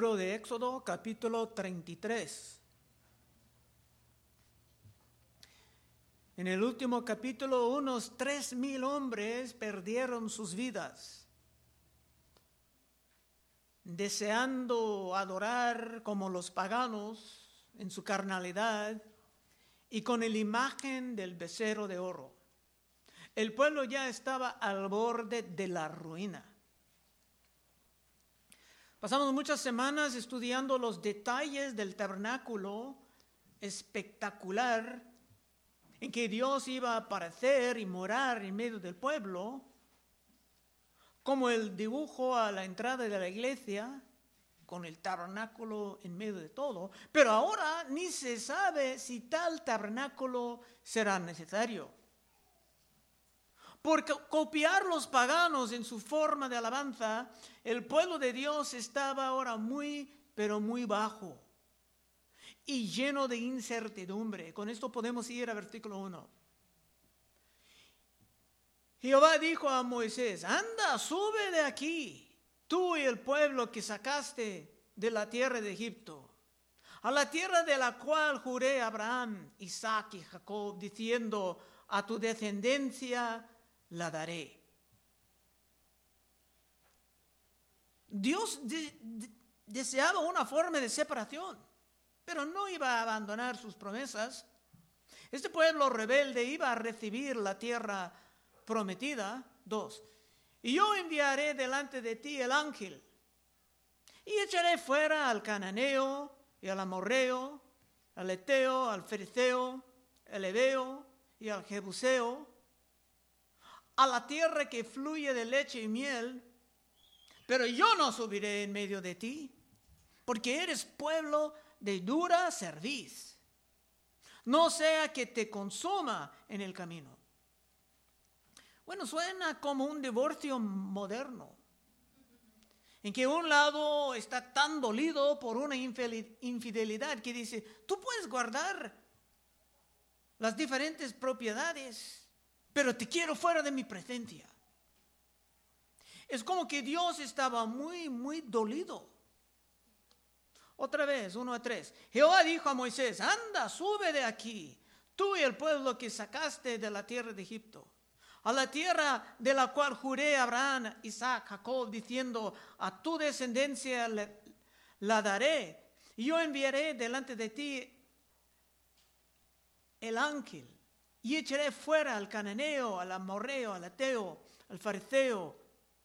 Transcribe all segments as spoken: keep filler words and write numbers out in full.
libro de Éxodo, capítulo treinta y tres. En el último capítulo, unos tres mil hombres perdieron sus vidas, deseando adorar como los paganos en su carnalidad y con la imagen del becerro de oro. El pueblo ya estaba al borde de la ruina. Pasamos muchas semanas estudiando los detalles del tabernáculo espectacular en que Dios iba a aparecer y morar en medio del pueblo, como el dibujo a la entrada de la iglesia, con el tabernáculo en medio de todo. Pero ahora ni se sabe si tal tabernáculo será necesario. Por copiar los paganos en su forma de alabanza, el pueblo de Dios estaba ahora muy, pero muy bajo y lleno de incertidumbre. Con esto podemos ir al versículo uno. Jehová dijo a Moisés: anda, sube de aquí, tú y el pueblo que sacaste de la tierra de Egipto, a la tierra de la cual juré a Abraham, Isaac y Jacob, diciendo: a tu descendencia la daré. Dios de, de, deseaba una forma de separación, pero no iba a abandonar sus promesas. Este pueblo rebelde iba a recibir la tierra prometida. Dos. Y yo enviaré delante de ti el ángel, y echaré fuera al cananeo, y al amorreo, al eteo, al fericeo, al heveo, y al jebuseo, a la tierra que fluye de leche y miel, pero yo no subiré en medio de ti, porque eres pueblo de dura cerviz, no sea que te consuma en el camino. Bueno, suena como un divorcio moderno, en que un lado está tan dolido por una infidelidad que dice: tú puedes guardar las diferentes propiedades, pero te quiero fuera de mi presencia. Es como que Dios estaba muy, muy dolido. Otra vez, uno a tres. Jehová dijo a Moisés: anda, sube de aquí, tú y el pueblo que sacaste de la tierra de Egipto, a la tierra de la cual juré a Abraham, Isaac, Jacob, diciendo: a tu descendencia la, la daré, y yo enviaré delante de ti el ángel, y echaré fuera al cananeo, al amorreo, al eteo, al fariseo,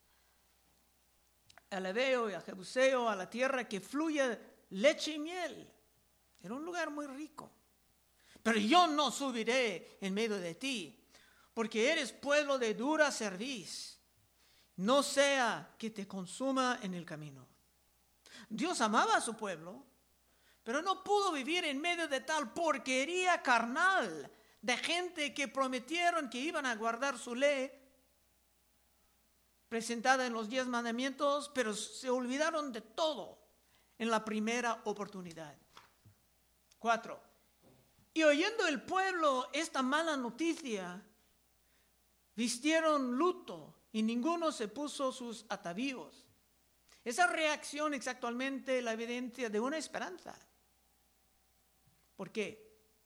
al heveo y al jebuseo, a la tierra que fluye leche y miel. Era un lugar muy rico. Pero yo no subiré en medio de ti, porque eres pueblo de dura cerviz, no sea que te consuma en el camino. Dios amaba a su pueblo, pero no pudo vivir en medio de tal porquería carnal de gente que prometieron que iban a guardar su ley presentada en los diez mandamientos, pero se olvidaron de todo en la primera oportunidad. Cuatro. Y oyendo el pueblo esta mala noticia, vistieron luto y ninguno se puso sus atavíos. Esa reacción es actualmente la evidencia de una esperanza. ¿Por qué?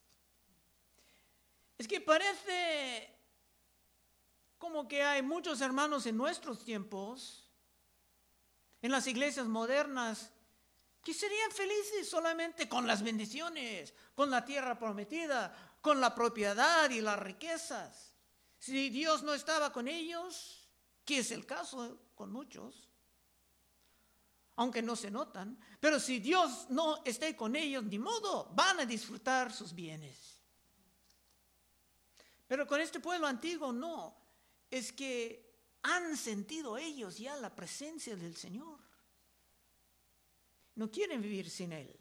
Es que parece como que hay muchos hermanos en nuestros tiempos, en las iglesias modernas, que serían felices solamente con las bendiciones, con la tierra prometida, con la propiedad y las riquezas. Si Dios no estaba con ellos, que es el caso con muchos, aunque no se notan, pero si Dios no esté con ellos, ni modo, van a disfrutar sus bienes. Pero con este pueblo antiguo no, es que han sentido ellos ya la presencia del Señor. No quieren vivir sin Él.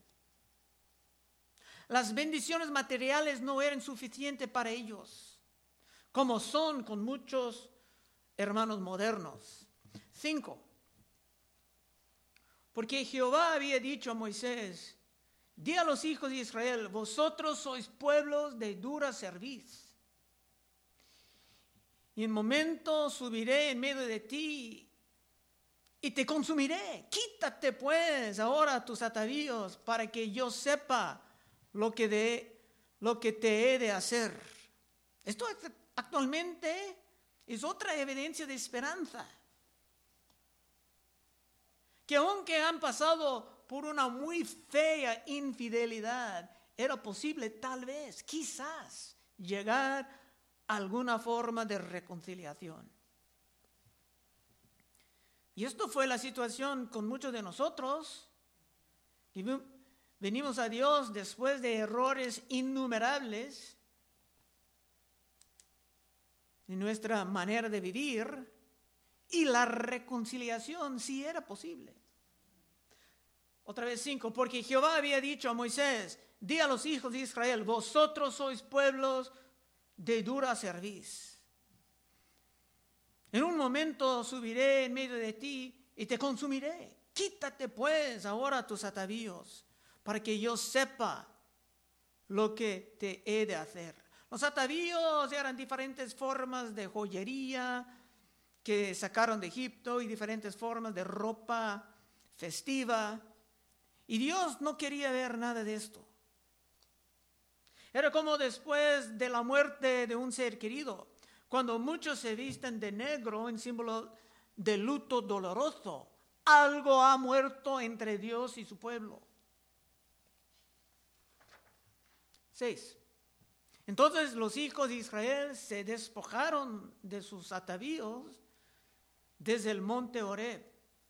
Las bendiciones materiales no eran suficientes para ellos, como son con muchos hermanos modernos. Cinco. Porque Jehová había dicho a Moisés: di a los hijos de Israel: vosotros sois pueblos de dura cerviz. Y en momento subiré en medio de ti y te consumiré. Quítate pues ahora tus atavíos para que yo sepa lo que, de, lo que te he de hacer. Esto actualmente es otra evidencia de esperanza. Que aunque han pasado por una muy fea infidelidad, era posible tal vez, quizás, llegar a alguna forma de reconciliación. Y esto fue la situación con muchos de nosotros. Venimos a Dios después de errores innumerables en nuestra manera de vivir, y la reconciliación sí era posible. Otra vez cinco, porque Jehová había dicho a Moisés, di a los hijos de Israel, vosotros sois pueblos de dura cerviz. En un momento subiré en medio de ti y te consumiré. Quítate pues ahora tus atavíos, para que yo sepa lo que te he de hacer. Los atavíos eran diferentes formas de joyería que sacaron de Egipto y diferentes formas de ropa festiva. Y Dios no quería ver nada de esto. Era como después de la muerte de un ser querido, cuando muchos se visten de negro en símbolo de luto doloroso. Algo ha muerto entre Dios y su pueblo. Seis. Entonces los hijos de Israel se despojaron de sus atavíos desde el monte Horeb.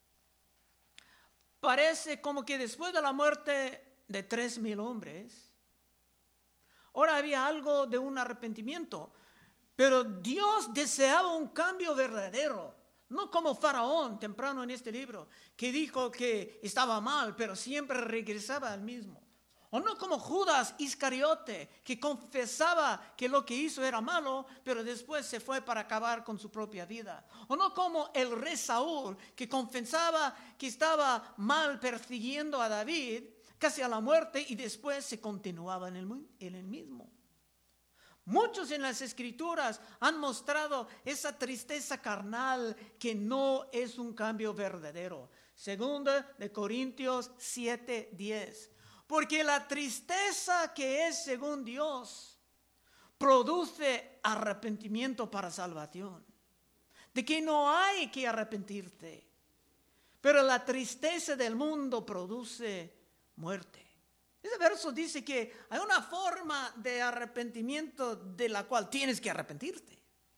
Parece como que después de la muerte de tres mil hombres, ahora había algo de un arrepentimiento, pero Dios deseaba un cambio verdadero, no como Faraón temprano en este libro, que dijo que estaba mal, pero siempre regresaba al mismo. O no como Judas Iscariote, que confesaba que lo que hizo era malo, pero después se fue para acabar con su propia vida. O no como el rey Saúl, que confesaba que estaba mal persiguiendo a David, casi a la muerte, y después se continuaba en el, en el mismo. Muchos en las Escrituras han mostrado esa tristeza carnal que no es un cambio verdadero. Segunda de Corintios siete diez. Porque la tristeza que es según Dios produce arrepentimiento para salvación. De que no hay que arrepentirte. Pero la tristeza del mundo produce muerte. Ese verso dice que hay una forma de arrepentimiento de la cual tienes que arrepentirte.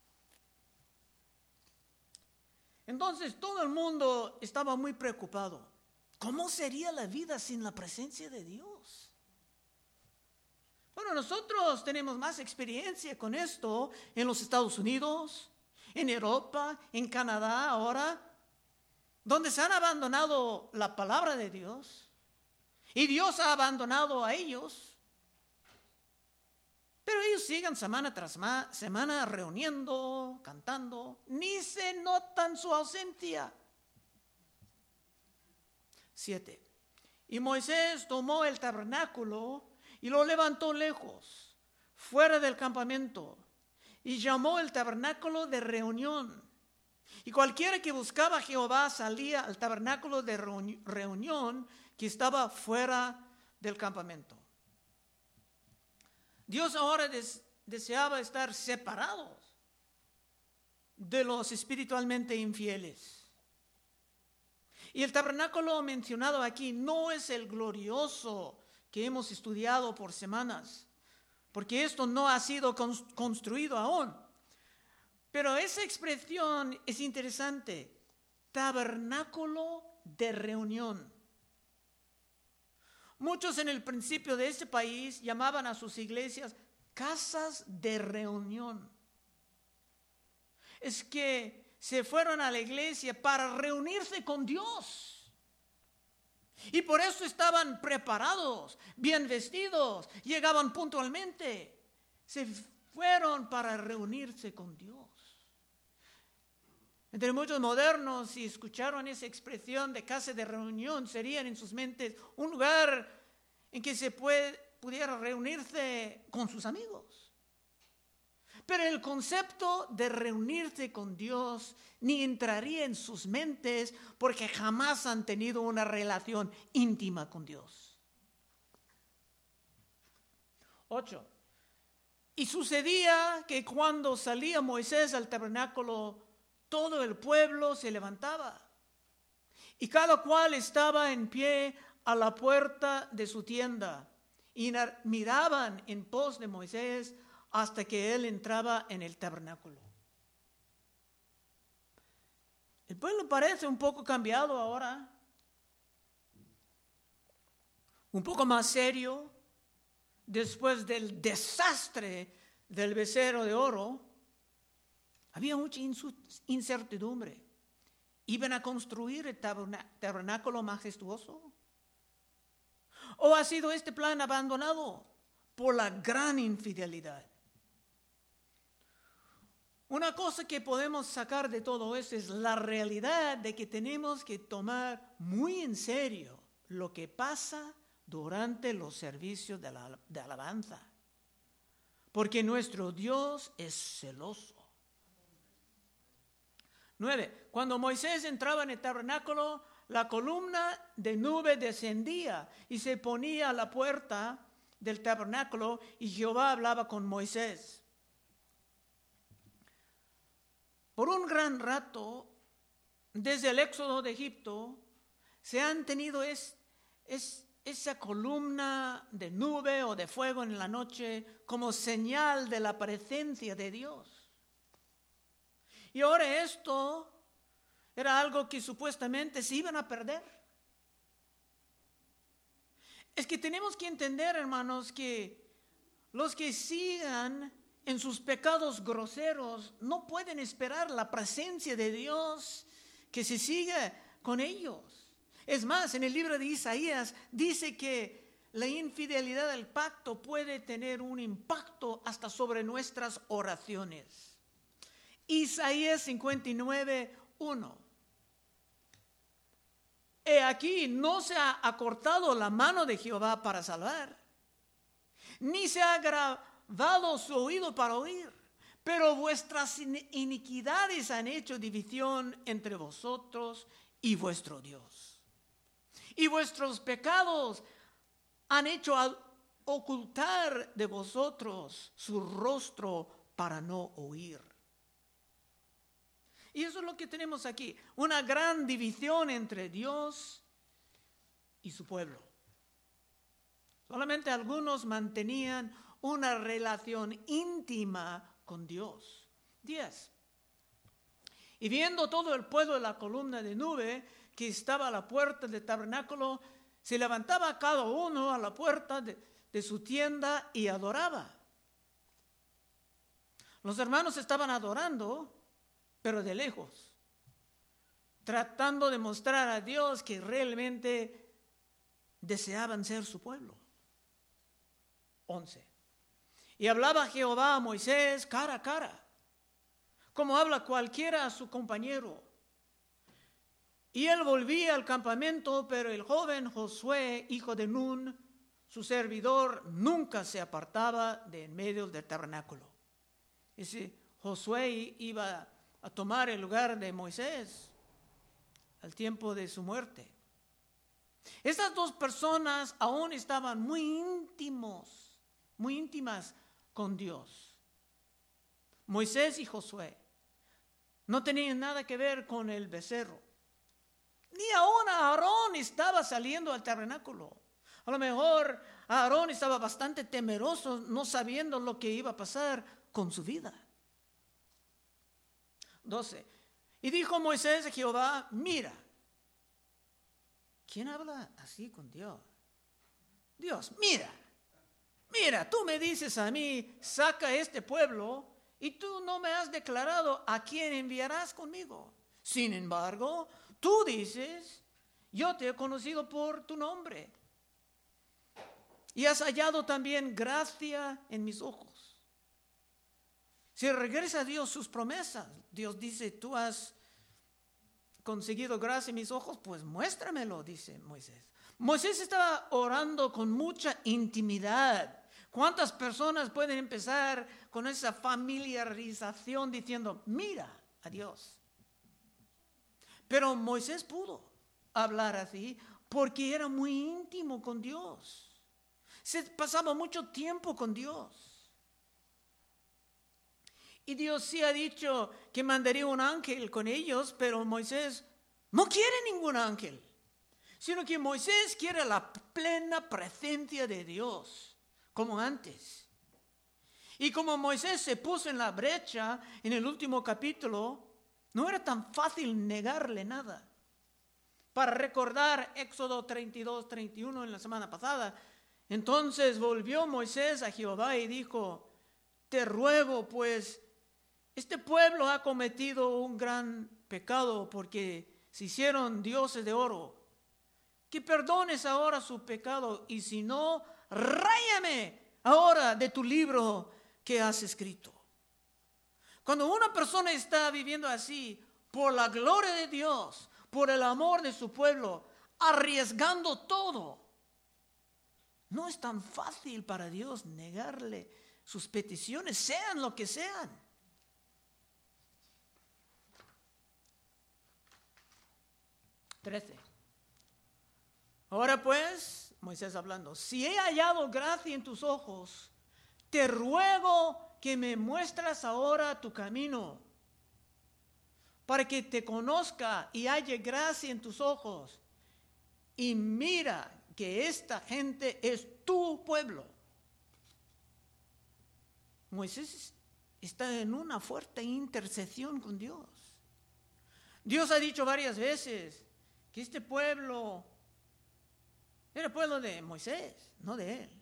Entonces todo el mundo estaba muy preocupado. ¿Cómo sería la vida sin la presencia de Dios? Bueno, nosotros tenemos más experiencia con esto en los Estados Unidos, en Europa, en Canadá ahora, donde se han abandonado la palabra de Dios y Dios ha abandonado a ellos. Pero ellos siguen semana tras semana reuniendo, cantando, ni se notan su ausencia. Siete. Y Moisés tomó el tabernáculo y lo levantó lejos, fuera del campamento, y llamó el tabernáculo de reunión. Y cualquiera que buscaba a Jehová salía al tabernáculo de reunión que estaba fuera del campamento. Dios ahora des- deseaba estar separados de los espiritualmente infieles. Y el tabernáculo mencionado aquí no es el glorioso que hemos estudiado por semanas, porque esto no ha sido construido aún. Pero esa expresión es interesante, tabernáculo de reunión. Muchos en el principio de este país llamaban a sus iglesias casas de reunión. Es que se fueron a la iglesia para reunirse con Dios. Y por eso estaban preparados, bien vestidos, llegaban puntualmente. Se fueron para reunirse con Dios. Entre muchos modernos, si escucharon esa expresión de casa de reunión, serían en sus mentes un lugar en que se puede, pudiera reunirse con sus amigos. Pero el concepto de reunirse con Dios ni entraría en sus mentes porque jamás han tenido una relación íntima con Dios. Ocho. Y sucedía que cuando salía Moisés al tabernáculo, todo el pueblo se levantaba y cada cual estaba en pie a la puerta de su tienda y miraban en pos de Moisés hasta que él entraba en el tabernáculo. El pueblo parece un poco cambiado ahora, un poco más serio, después del desastre del becerro de oro. Había mucha incertidumbre. ¿Iban a construir el tabernáculo majestuoso? ¿O ha sido este plan abandonado por la gran infidelidad? Una cosa que podemos sacar de todo eso es la realidad de que tenemos que tomar muy en serio lo que pasa durante los servicios de, la, de alabanza. Porque nuestro Dios es celoso. Nueve. Cuando Moisés entraba en el tabernáculo, la columna de nube descendía y se ponía a la puerta del tabernáculo y Jehová hablaba con Moisés. Por un gran rato, desde el éxodo de Egipto, se han tenido es, es, esa columna de nube o de fuego en la noche como señal de la presencia de Dios. Y ahora esto era algo que supuestamente se iban a perder. Es que tenemos que entender, hermanos, que los que sigan en sus pecados groseros no pueden esperar la presencia de Dios que se siga con ellos. Es más, en el libro de Isaías dice que la infidelidad del pacto puede tener un impacto hasta sobre nuestras oraciones. Isaías cincuenta y nueve, uno. He aquí, no se ha acortado la mano de Jehová para salvar, ni se ha agravado su oído para oír, pero vuestras iniquidades han hecho división entre vosotros y vuestro Dios. Y vuestros pecados han hecho ocultar de vosotros su rostro para no oír. Y eso es lo que tenemos aquí, una gran división entre Dios y su pueblo. Solamente algunos mantenían una relación íntima con Dios. Diez. Y viendo todo el pueblo de la columna de nube que estaba a la puerta del tabernáculo, se levantaba cada uno a la puerta de, de su tienda y adoraba. Los hermanos estaban adorando, pero de lejos, tratando de mostrar a Dios que realmente deseaban ser su pueblo. once. Y hablaba Jehová a Moisés cara a cara, como habla cualquiera a su compañero. Y él volvía al campamento, pero el joven Josué, hijo de Nun, su servidor, nunca se apartaba de en medio del tabernáculo. Ese Josué iba a tomar el lugar de Moisés al tiempo de su muerte. Estas dos personas aún estaban muy íntimos, muy íntimas con Dios. Moisés y Josué no tenían nada que ver con el becerro. Ni aún Aarón estaba saliendo al tabernáculo. A lo mejor Aarón estaba bastante temeroso, no sabiendo lo que iba a pasar con su vida. doce. Y dijo Moisés a Jehová, mira. ¿Quién habla así con Dios? Dios, mira. Mira, tú me dices a mí, saca este pueblo, y tú no me has declarado a quién enviarás conmigo. Sin embargo, tú dices, yo te he conocido por tu nombre. Y has hallado también gracia en mis ojos. Si regresa a Dios sus promesas, Dios dice, tú has conseguido gracia en mis ojos, pues muéstramelo, dice Moisés. Moisés estaba orando con mucha intimidad ¿Cuántas personas pueden empezar con esa familiarización diciendo, mira a Dios? Pero Moisés pudo hablar así porque era muy íntimo con Dios. Se pasaba mucho tiempo con Dios. Y Dios sí ha dicho que mandaría un ángel con ellos, pero Moisés no quiere ningún ángel, sino que Moisés quiere la plena presencia de Dios, como antes. Y como Moisés se puso en la brecha en el último capítulo, no era tan fácil negarle nada. Para recordar Éxodo treinta y dos, treinta y uno en la semana pasada, entonces volvió Moisés a Jehová y dijo, te ruego pues, este pueblo ha cometido un gran pecado porque se hicieron dioses de oro. Que perdones ahora su pecado y si no, ráyame ahora de tu libro que has escrito. Cuando una persona está viviendo así, por la gloria de Dios, por el amor de su pueblo, arriesgando todo, no es tan fácil para Dios negarle sus peticiones, sean lo que sean. trece. Ahora pues, Moisés hablando, si he hallado gracia en tus ojos, te ruego que me muestras ahora tu camino, para que te conozca y halle gracia en tus ojos. Y mira que esta gente es tu pueblo. Moisés está en una fuerte intercesión con Dios. Dios ha dicho varias veces que este pueblo era el pueblo de Moisés, no de él.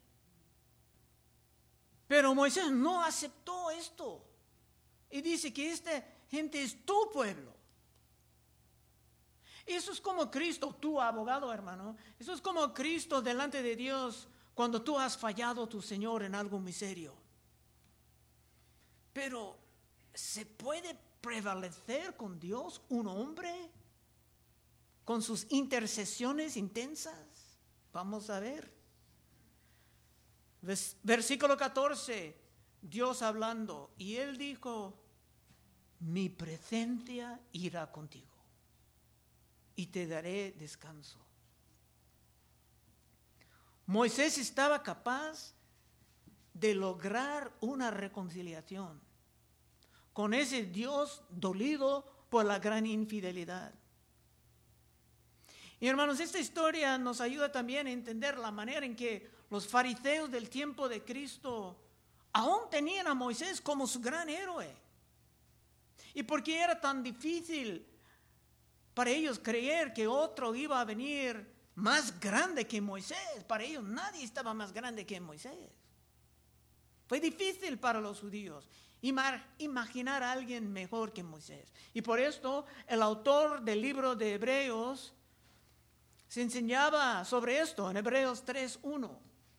Pero Moisés no aceptó esto. Y dice que esta gente es tu pueblo. Eso es como Cristo, tu abogado, hermano. Eso es como Cristo delante de Dios cuando tú has fallado a tu Señor en algo muy serio. Pero, ¿se puede prevalecer con Dios un hombre con sus intercesiones intensas? Vamos a ver. Versículo catorce, Dios hablando, y él dijo, mi presencia irá contigo y te daré descanso. Moisés estaba capaz de lograr una reconciliación con ese Dios dolido por la gran infidelidad. Y hermanos, esta historia nos ayuda también a entender la manera en que los fariseos del tiempo de Cristo aún tenían a Moisés como su gran héroe. Y por qué era tan difícil para ellos creer que otro iba a venir más grande que Moisés. Para ellos nadie estaba más grande que Moisés. Fue difícil para los judíos imaginar a alguien mejor que Moisés. Y por esto el autor del libro de Hebreos se enseñaba sobre esto en Hebreos tres uno.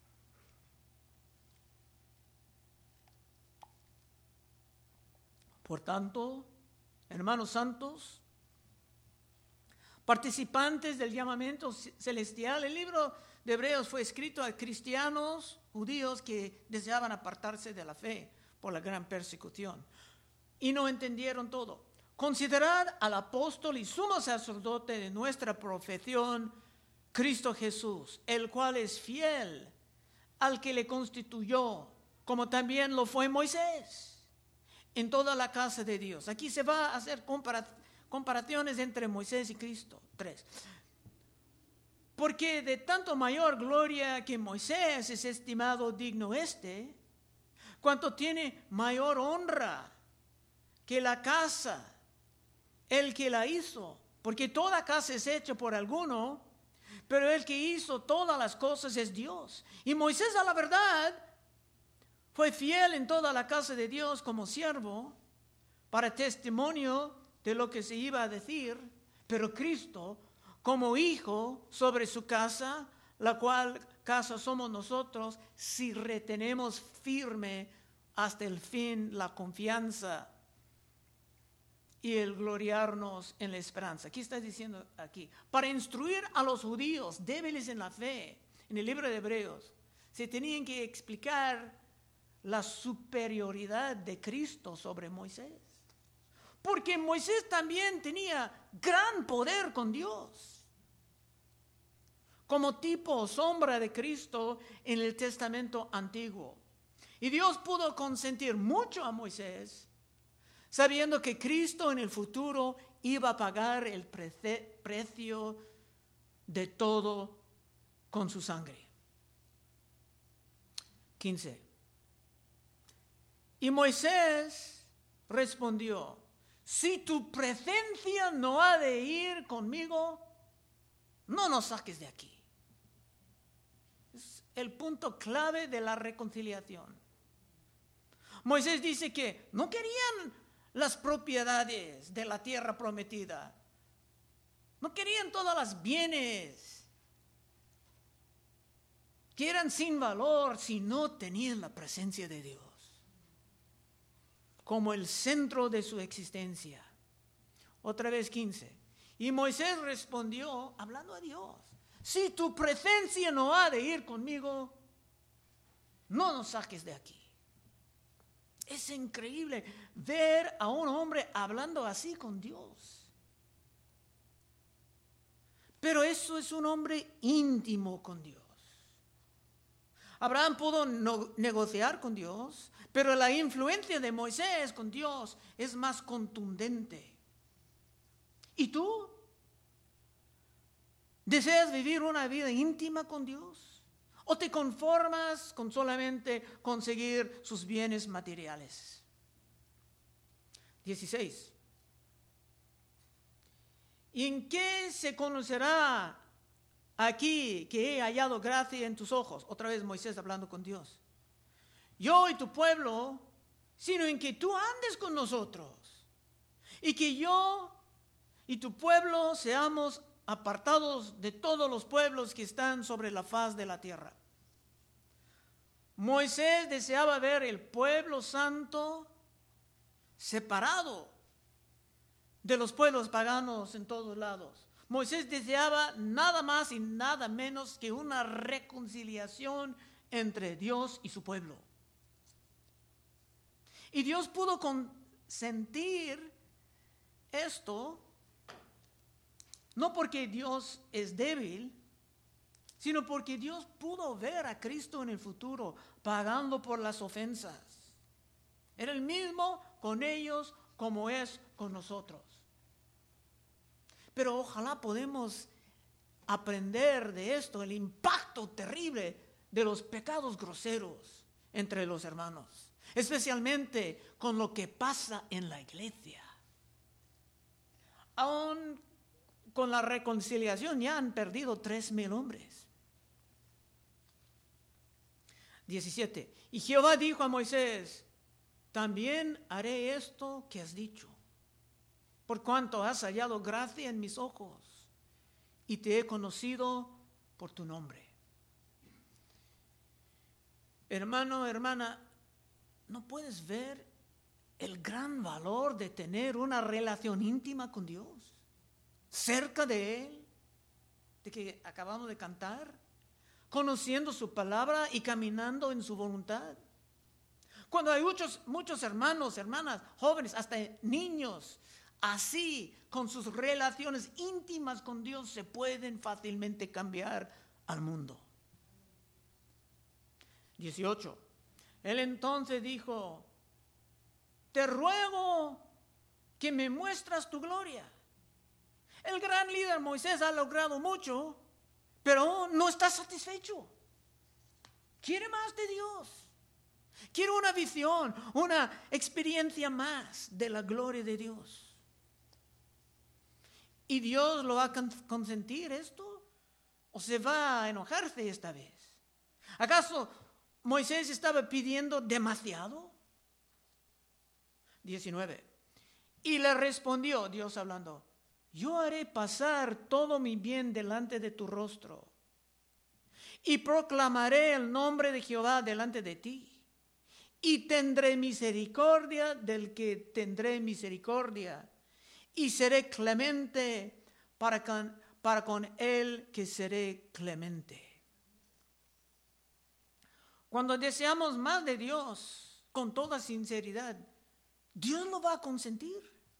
Por tanto, hermanos santos, participantes del llamamiento celestial, el libro de Hebreos fue escrito a cristianos judíos que deseaban apartarse de la fe por la gran persecución y no entendieron todo. Considerad al apóstol y sumo sacerdote de nuestra profesión, Cristo Jesús, el cual es fiel al que le constituyó, como también lo fue Moisés, en toda la casa de Dios. Aquí se va a hacer compara- comparaciones entre Moisés y Cristo. Tres. Porque de tanto mayor gloria que Moisés es estimado digno este, cuanto tiene mayor honra que la casa, el que la hizo. Porque toda casa es hecha por alguno, pero el que hizo todas las cosas es Dios. Y Moisés, a la verdad, fue fiel en toda la casa de Dios como siervo, para testimonio de lo que se iba a decir, pero Cristo como hijo sobre su casa, la cual casa somos nosotros, si retenemos firme hasta el fin la confianza y el gloriarnos en la esperanza. Aquí está diciendo aquí, para instruir a los judíos débiles en la fe, en el libro de Hebreos, se tenían que explicar la superioridad de Cristo sobre Moisés. Porque Moisés también tenía gran poder con Dios, como tipo o sombra de Cristo en el Testamento Antiguo. Y Dios pudo consentir mucho a Moisés, sabiendo que Cristo en el futuro iba a pagar el prece- precio de todo con su sangre. quince. Y Moisés respondió: si tu presencia no ha de ir conmigo, no nos saques de aquí. Es el punto clave de la reconciliación. Moisés dice que no querían las propiedades de la tierra prometida. No querían todas las bienes que eran sin valor si no tenían la presencia de Dios como el centro de su existencia. Otra vez quince. Y Moisés respondió, hablando a Dios: si tu presencia no ha de ir conmigo, no nos saques de aquí. Es increíble ver a un hombre hablando así con Dios. Pero eso es un hombre íntimo con Dios. Abraham pudo no negociar con Dios, pero la influencia de Moisés con Dios es más contundente. ¿Y tú? ¿Deseas vivir una vida íntima con Dios? ¿O te conformas con solamente conseguir sus bienes materiales? dieciséis. ¿Y en qué se conocerá aquí que he hallado gracia en tus ojos? Otra vez Moisés hablando con Dios. Yo y tu pueblo, sino en que tú andes con nosotros, y que yo y tu pueblo seamos apartados de todos los pueblos que están sobre la faz de la tierra. Moisés deseaba ver el pueblo santo separado de los pueblos paganos en todos lados. Moisés deseaba nada más y nada menos que una reconciliación entre Dios y su pueblo. Y Dios pudo consentir esto, no porque Dios es débil, sino porque Dios pudo ver a Cristo en el futuro pagando por las ofensas. Era el mismo con ellos como es con nosotros. Pero ojalá podemos aprender de esto, el impacto terrible de los pecados groseros entre los hermanos, especialmente con lo que pasa en la iglesia. Aún con la reconciliación ya han perdido tres mil hombres. diecisiete. Y Jehová dijo a Moisés: también haré esto que has dicho, por cuanto has hallado gracia en mis ojos, y te he conocido por tu nombre. Hermano, hermana, ¿no puedes ver el gran valor de tener una relación íntima con Dios? Cerca de Él, de que acabamos de cantar, conociendo su palabra y caminando en su voluntad. Cuando hay muchos, muchos hermanos, hermanas, jóvenes, hasta niños, así, con sus relaciones íntimas con Dios, se pueden fácilmente cambiar al mundo. dieciocho. Él entonces dijo: te ruego que me muestras tu gloria. El gran líder Moisés ha logrado mucho, pero no está satisfecho. Quiere más de Dios. Quiere una visión, una experiencia más de la gloria de Dios. ¿Y Dios lo va a consentir esto? ¿O se va a enojarse esta vez? ¿Acaso Moisés estaba pidiendo demasiado? diecinueve. Y le respondió Dios hablando: yo haré pasar todo mi bien delante de tu rostro, y proclamaré el nombre de Jehová delante de ti, y tendré misericordia del que tendré misericordia, y seré clemente para con, para con el que seré clemente. Cuando deseamos más de Dios con toda sinceridad, Dios lo va a consentir.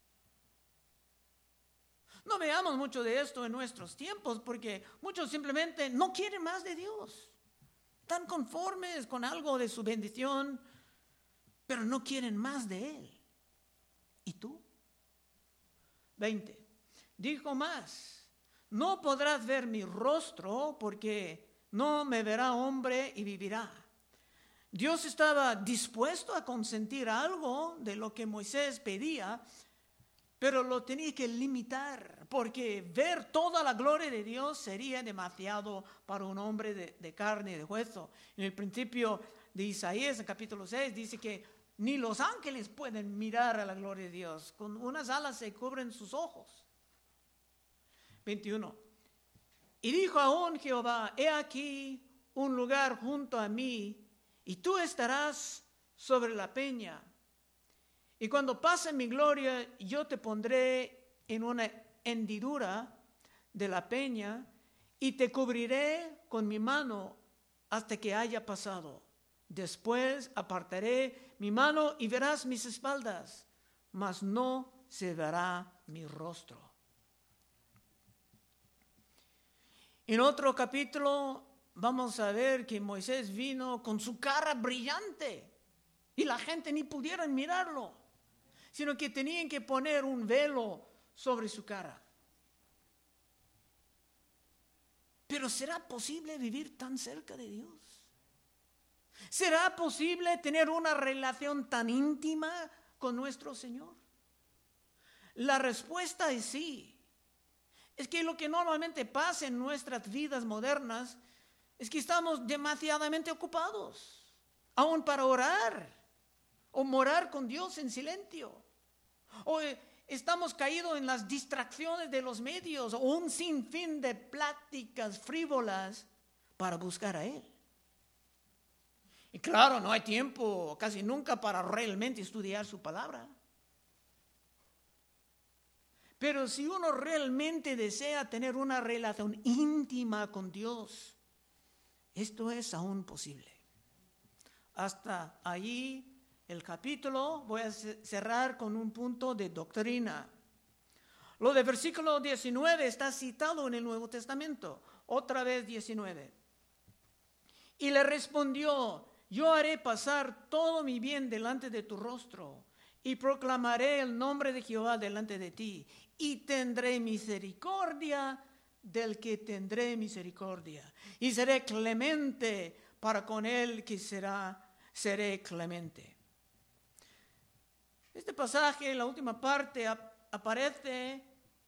No veamos mucho de esto en nuestros tiempos porque muchos simplemente no quieren más de Dios. Están conformes con algo de su bendición, pero no quieren más de Él. ¿Y tú? veinte. Dijo más, no podrás ver mi rostro porque no me verá hombre y vivirá. Dios estaba dispuesto a consentir algo de lo que Moisés pedía, pero lo tenía que limitar, porque ver toda la gloria de Dios sería demasiado para un hombre de, de carne y de hueso. En el principio de Isaías, en capítulo seis, dice que ni los ángeles pueden mirar a la gloria de Dios. Con unas alas se cubren sus ojos. veintiuno. Y dijo aún Jehová, he aquí un lugar junto a mí, y tú estarás sobre la peña. Y cuando pase mi gloria, yo te pondré en una hendidura de la peña, y te cubriré con mi mano hasta que haya pasado. Después apartaré mi mano y verás mis espaldas, mas no se verá mi rostro. En otro capítulo vamos a ver que Moisés vino con su cara brillante y la gente ni pudieron mirarlo, sino que tenían que poner un velo sobre su cara. Pero ¿será posible vivir tan cerca de Dios? ¿Será posible tener una relación tan íntima con nuestro Señor? La respuesta es sí. Es que lo que normalmente pasa en nuestras vidas modernas es que estamos demasiadamente ocupados, aún para orar o morar con Dios en silencio. O estamos caídos en las distracciones de los medios o un sinfín de pláticas frívolas para buscar a Él. Y claro, no hay tiempo casi nunca para realmente estudiar su palabra. Pero si uno realmente desea tener una relación íntima con Dios, esto es aún posible. Hasta allí el capítulo. Voy a cerrar con un punto de doctrina. Lo de versículo diecinueve está citado en el Nuevo Testamento. Otra vez diecinueve. Y le respondió: yo haré pasar todo mi bien delante de tu rostro, y proclamaré el nombre de Jehová delante de ti, y tendré misericordia del que tendré misericordia, y seré clemente para con él que será, seré clemente. Este pasaje, la última parte, ap- aparece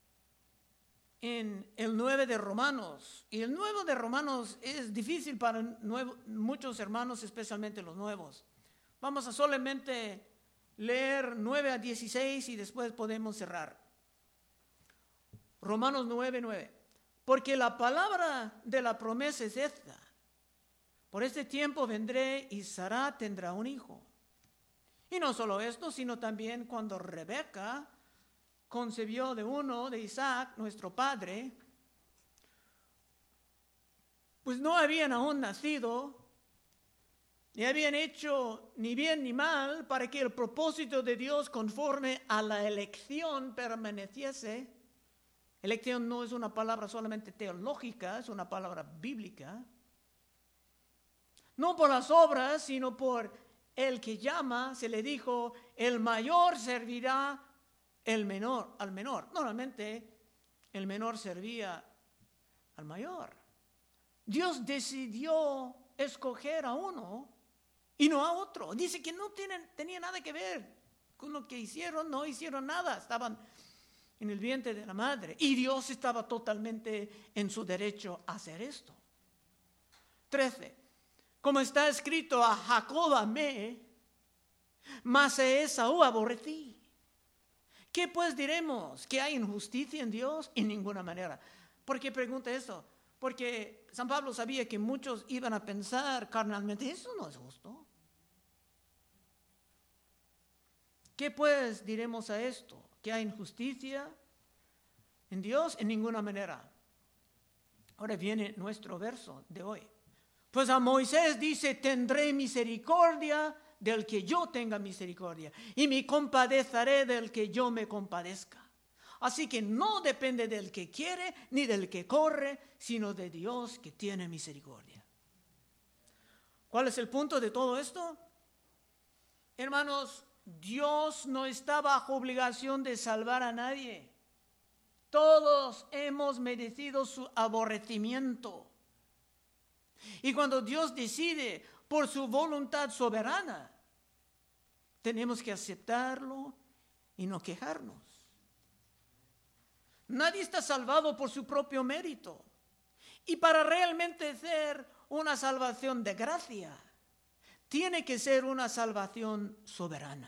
en el nueve de Romanos. Y el nueve de Romanos es difícil para nuevo, muchos hermanos, especialmente los nuevos. Vamos a solamente leer nueve a dieciséis y después podemos cerrar. Romanos nueve, nueve. Porque la palabra de la promesa es esta: por este tiempo vendré y Sara tendrá un hijo. Y no solo esto, sino también cuando Rebeca concebió de uno, de Isaac, nuestro padre, pues no habían aún nacido, ni habían hecho ni bien ni mal para que el propósito de Dios conforme a la elección permaneciese. Elección no es una palabra solamente teológica, es una palabra bíblica. No por las obras, sino por el que llama. Se le dijo: el mayor servirá el menor, al menor. Normalmente el menor servía al mayor. Dios decidió escoger a uno y no a otro. Dice que no tienen, tenía nada que ver con lo que hicieron, no hicieron nada, estaban en el vientre de la madre. Y Dios estaba totalmente en su derecho a hacer esto. trece. Como está escrito: a Jacob amé, mas a Esaú aborrecí. ¿Qué pues diremos? ¿Que hay injusticia en Dios? En ninguna manera. ¿Por qué pregunta eso? Porque San Pablo sabía que muchos iban a pensar carnalmente: eso no es justo. ¿Qué pues diremos a esto? ¿Que hay injusticia en Dios? En ninguna manera. Ahora viene nuestro verso de hoy. Pues a Moisés dice, tendré misericordia del que yo tenga misericordia, y me compadeceré del que yo me compadezca. Así que no depende del que quiere ni del que corre, sino de Dios que tiene misericordia. ¿Cuál es el punto de todo esto? Hermanos, Dios no está bajo obligación de salvar a nadie. Todos hemos merecido su aborrecimiento. Y cuando Dios decide por su voluntad soberana, tenemos que aceptarlo y no quejarnos. Nadie está salvado por su propio mérito. Y para realmente ser una salvación de gracia, tiene que ser una salvación soberana.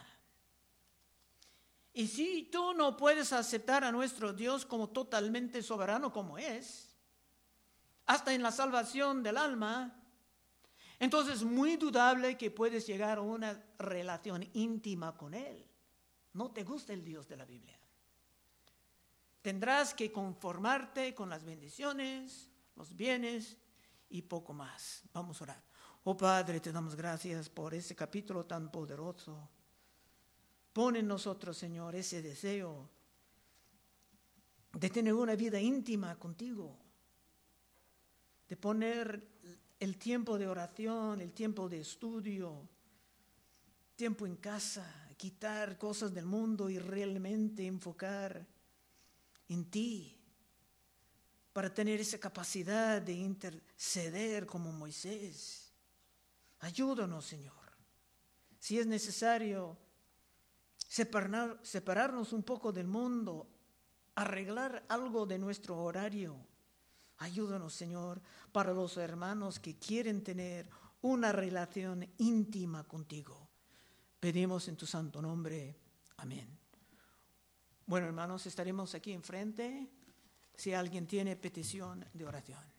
Y si tú no puedes aceptar a nuestro Dios como totalmente soberano como es, hasta en la salvación del alma, entonces es muy dudable que puedes llegar a una relación íntima con Él. No te gusta el Dios de la Biblia. Tendrás que conformarte con las bendiciones, los bienes y poco más. Vamos a orar. Oh Padre, te damos gracias por ese capítulo tan poderoso. Pon en nosotros, Señor, ese deseo de tener una vida íntima contigo, de poner el tiempo de oración, el tiempo de estudio, tiempo en casa, quitar cosas del mundo y realmente enfocar en ti, para tener esa capacidad de interceder como Moisés. Ayúdanos, Señor. Si es necesario separar, separarnos un poco del mundo, arreglar algo de nuestro horario, ayúdanos, Señor, para los hermanos que quieren tener una relación íntima contigo. Pedimos en tu santo nombre. Amén. Bueno, hermanos, estaremos aquí enfrente si alguien tiene petición de oración.